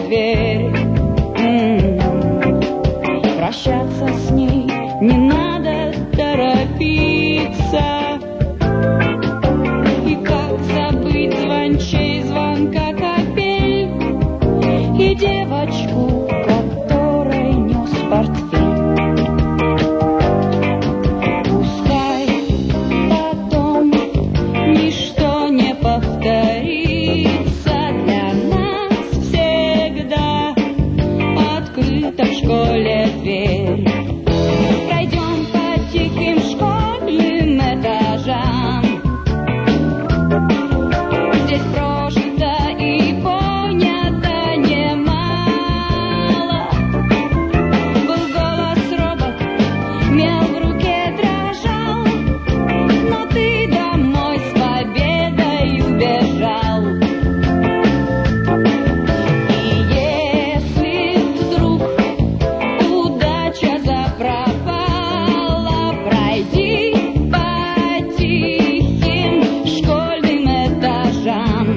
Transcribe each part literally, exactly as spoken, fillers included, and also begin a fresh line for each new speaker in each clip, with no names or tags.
дверь. М-м-м. Прощаться с ней не надо торопиться. И как забыть звончей звонка капель и девочку, которой нес портфель. Пускай потом ничто не повторится, для нас всегда открыта в школе дверь. Пройдем по тихим школьным этажам. Здесь прожито и понято немало. Был голос робот, мел в руке дрожал, но ты домой с победой убежал. И если вдруг удача запропала, пройди по тихим школьным этажам.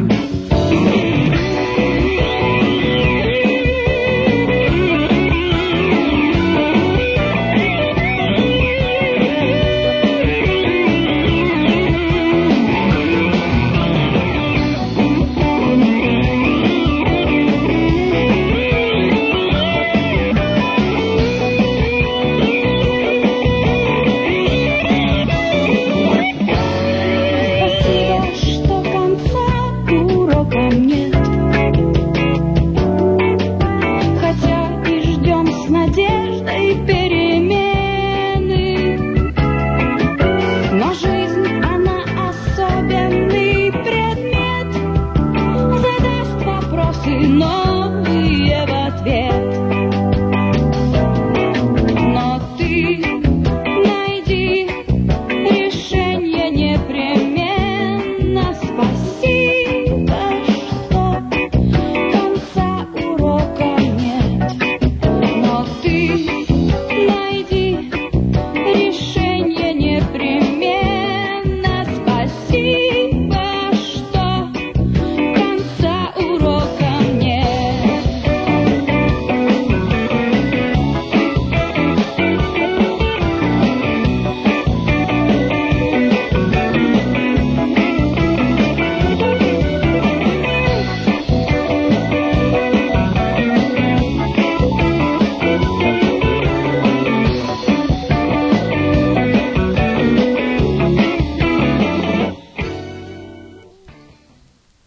Спасибо, что конца урокам нет, хотя и ждем с надеждой перемены. Но жизнь, она особенный предмет, задаст вопросы, но